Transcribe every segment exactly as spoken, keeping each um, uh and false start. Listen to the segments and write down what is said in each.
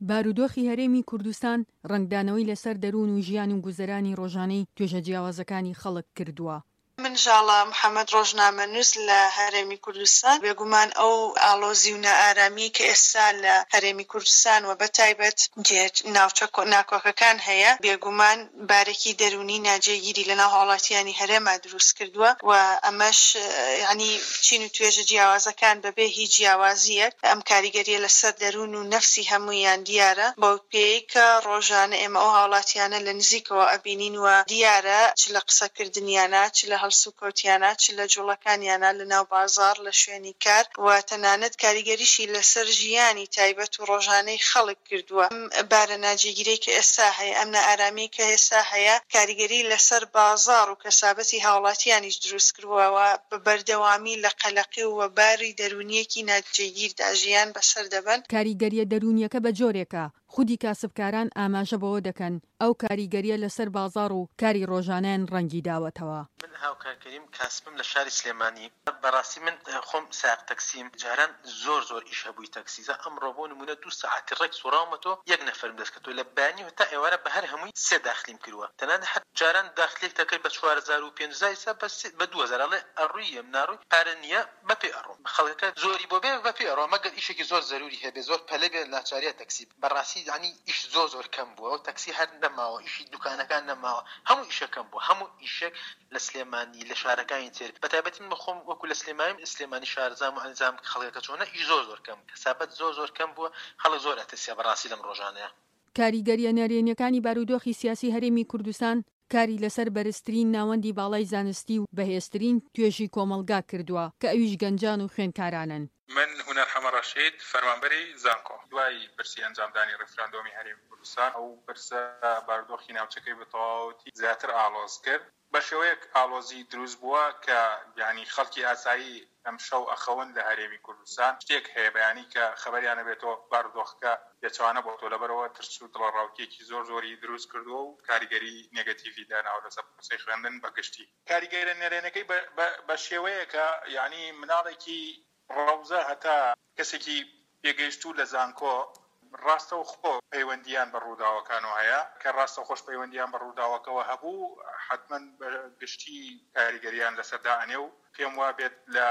بارودۆخی هەرێمی کوردستان ڕنگدانەوەی لەسەر دەروون و ژیان و گوزەرانی ڕۆژانەی توێژە جیاوازەکانی خەڵک کردووە. منژاڵە محەممەد ڕۆژنامەنووس لە هەرێمی کوردستان بێگومان ئەو ئاڵۆزی و نائارامی کە ئێستا لە هەرێمی کوردستان و بەتایبەت ناوچە ناکۆکەکان هەیە بێگومان بارێکی دەرونی ناجێگیری لەناو هاوڵاتیانی هەرێما دروست کردووە و ئەمەش ینی چین و توێژە جیاوازەکان بەبێ هیچ جیاوازیەک ئەم کاریگەریە لەسەر دەروون و نەفسی هەموویان دیارە بۆ پێی کە ڕۆژانە ئێمە ئەو هاوڵاتیانە لە نزیکەوە ئەبینین و دیارە چ لە قسەکردنیانە چ لە هەڵسو کۆتیانە چ لە جوڵەکانیانە لە ناو بازار لە شوێنی کار و تەنانەت کاریگەریشی لەسەر ژیانی تایبەت و ڕۆژانەی خەڵک کردووە. ئەم بارە ناجێگیرەی کە ئێستا هەیە ئەم نائارامی کە ئێستا هەیە کاریگەری لەسەر بازار و کەسابەتی هاوڵاتیانیش دروست کردووەوە بە بەردەوامی لە قەلەقی و باری دەرونیەکی ناجێگیردا ژیان بەسەر دەبن. کاریگەریە دەرونیەکە بە جۆرێکە خودی کاسبکاران ئاماژە بەوە دەکەن ئەو کاریگەریە لەسەر بازار و کاری ڕۆژانەیان ڕەنگی داوەتەوە. من هاوکارکەریم کاسبم لە شاری سلێمانی بەڕاستی من خۆم ساق تەکسیم جاران زۆر زۆر ئیش هەبووی تەکسیزە ئەمڕۆ بۆ نمونە دوو سەعاتی ڕێک سوڕاومەتەوە یەک نەفەرم دەستکەوتەوە لە بانی و تا ئێوارە بە هەر هەمووی سێ داخلیم کردووە تەنانەت حەت جاران داخلێک دەکەی بە چوار هەزار و پێنج هەزار ئێستا بە دوو هەزار ئەڵێ ئەڕوویەم ناڕووی پارە نییە بەپێ ئەڕۆم خەڵکەکە زۆری بۆ بێ بەپێ ئەڕۆ مەگەر ئیشێکی زۆر زەروری هەبێ زۆر پەلە بێ لاچاریە تەکسی بەڕاستی یعنی ئیش زۆر زۆر کەم بووە و تەکسی هەر نەماوە ئیشی دوکانەکان نەماوە هەموو ئیشەکەم بووە هەموو ئیشێک لە سلێمانی لە شارەکانی تر بەتایبەتی من بەخۆم وەکو لە سلێمانی سلێمانی شارزام و ئەنجام خەڵکەکە چۆنە ئیش زۆر زۆر کەم کەسابەت زۆر زۆر کەم بووە خەڵک زۆر ئەتەسیە بەڕاستی لەم ڕۆژانەیە. کاریگەریە نارێنیەکانی بارودۆخی سیاسی هەرێمی کوردستان کاری لەسەر بەرزترین ناوەندی باڵای زانستی و بەهێزترین توێژی کۆمەلگا کردووە کە ئەویش گەنجان و خوێندکارانن. من هونەر حەمە ڕەشید فەرمانبەری زانکۆ دوای برسی ئەنجامدانی ڕێفراندۆمی هەرێمی کوردستان ئەو برسە بارودۆخی ناوچەکەی بە تەواوەتی زیاتر ئاڵۆز کرد بە شێوەیەک ئاڵۆزی دروست بووە کە یعنی خەڵکی ئاسایی ئەم شەو ئەخەون لە هەرێمی کوردستان شتێک هەیە بەیانی کە خەبەریانە بێتەوە بارودۆخەکە دەچوانە بۆ تۆ لەبەرەوە ترس و دڵڕاوکێکی زۆر زۆری دروست کردووە و کاریگەری نێگەتیڤی داناوە لەسەر پرسەی خوێندن بەگشتی. کاریگەرە نێرێنەکەی بە شێوەیەکە یعنی مناڵێکی ڕەوزە هەتا کەسێکی پێگەیشتوو لە زانکۆ ڕاستە و خۆ پەیوەندیان بە ڕووداوەکانەوە هەیە کە ڕاستە خۆش پەیوەندیان بە ڕووداوەکەوە هەبوو حتمما بە گشتی کاریگەریان لەسەردا ئەنێ و پێم وا بێت لە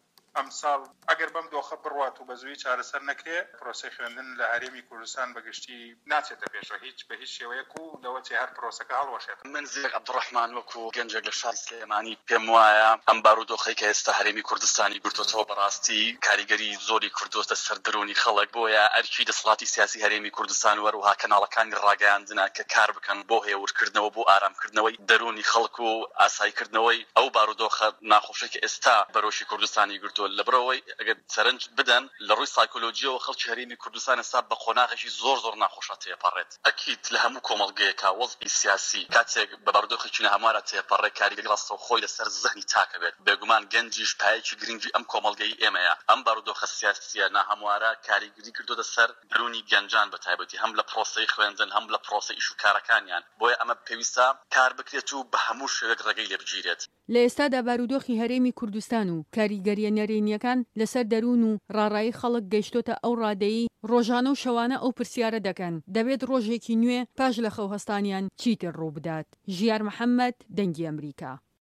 ئەمساڵ ئەگەر بەم دۆخە بڕوات و بە زووی چارەسەر نەکرێ پرۆسەی خوێندن لە هەرێمی کوردستان بەگشتی ناچێتە پێشەوە هیچ بە هیچ شێوەیەک و لەوەچێ هەر پرۆسەکە هەڵوەشێت. من زێک عەبدوڕەحمان وەکو گەنجێک لە شاری سلێمانی پێم وایە ئەم بارودۆخەی کە ئێستا هەرێمی کوردستانی گرتووەتەوە بەڕاستی کاریگەری زۆری کردوتە سەر دەرونی خەڵک بۆیە ئەرکی دەسەڵاتی سیاسی هەرێمی کوردستان وەروها کەناڵەکانی ڕاگەیاندنە کە کار بکەن بۆ هێورکردنەوە بۆ ئارامکردنەوەی دەرونی خەڵک و ئاساییکردنەوەی ئەو بارودۆخە ناخۆشەی کە ئێستا بەرۆشی کوردستانی گرتووە لەبرەوەی ئەگەر سەرنج بدەن لە ڕووی سایکۆلۆجیەوە خەڵکی هەرێمی کوردستان ئێستا بە قۆناغێکی زۆر زۆر ناخۆشە تێپەڕێت. ئەکید لە هەموو کۆمەڵگەیەکە وەزعی سیاسی کاتێک بە بارودۆخێکی هەموارە تێپەڕێ کاریگەری ڕاستە و خۆی لەسەر زەهنی تاکە بێت بێگومان گەنجیش پایەکی گرنگی ئەم کۆمەڵگەی ئێمەیە. ئەم بارودۆخە سیاسیە ناهەموارە کاریگەری کردوتە سەر درونی گەنجان بەتایبەتی هەم لە پرۆسەی خوێندن هەم لە پرۆسەی ئیش و کارەکانیان بۆیە ئەمە پێویستە کار بکرێت و بە هەموو شوێک ڕێگەی لێ بگیرێت. لە ئێستادا بارودۆخی هەرێمی کوردستان و کاریگەریە نەرێنیەکان لەسەر دەروون و ڕاڕایی خەڵک گەیشتۆتە ئەو ڕادەیی ڕۆژانە و شەوانە ئەو پرسیارە دەکەن دەبێت ڕۆژێکی نوێ پاش لە خەو هەستانیان چیتر ڕوو بدات. ژیار محەممەد، دەنگی ئەمریکا.